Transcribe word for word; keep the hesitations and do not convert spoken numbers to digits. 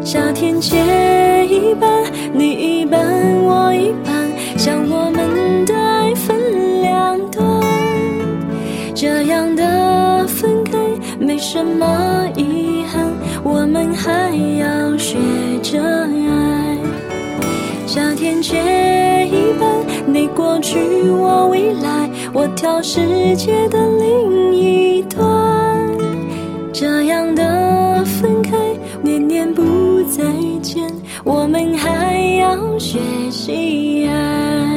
夏天切一半，你一半我一半，像我们的爱分两段，这样的分开没什么遗憾，我们还要学着爱。夏天切一半，你过去我未来，我挑世界的另一端，这样的分开念念不再见，我们还要学习爱。